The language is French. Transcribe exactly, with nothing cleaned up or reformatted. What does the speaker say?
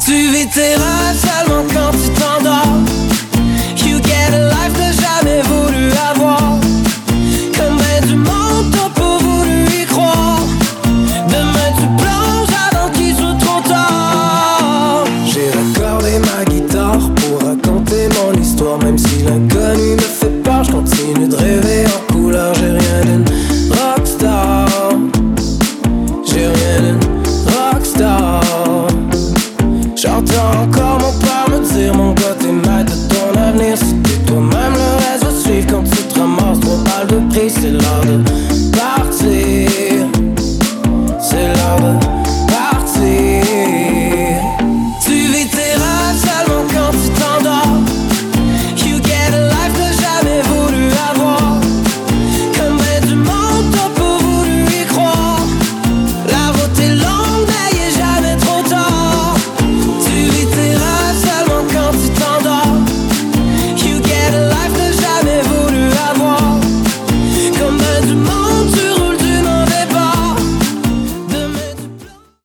Tu vis tes rêves seulement quand tu t'endors. You get a life que jamais voulu avoir. Comme ben du monde t'as pas voulu y croire. Demain tu plonges avant qu'il soit trop tard. J'ai raccordé ma guitare pour raconter mon histoire. Même si l'inconnu me fait peur, je continue de rêver en couleur. J'ai rien d'une rockstar. J'ai rien d'une rockstar. J'entends encore mon père me dire mon gars t'es mal de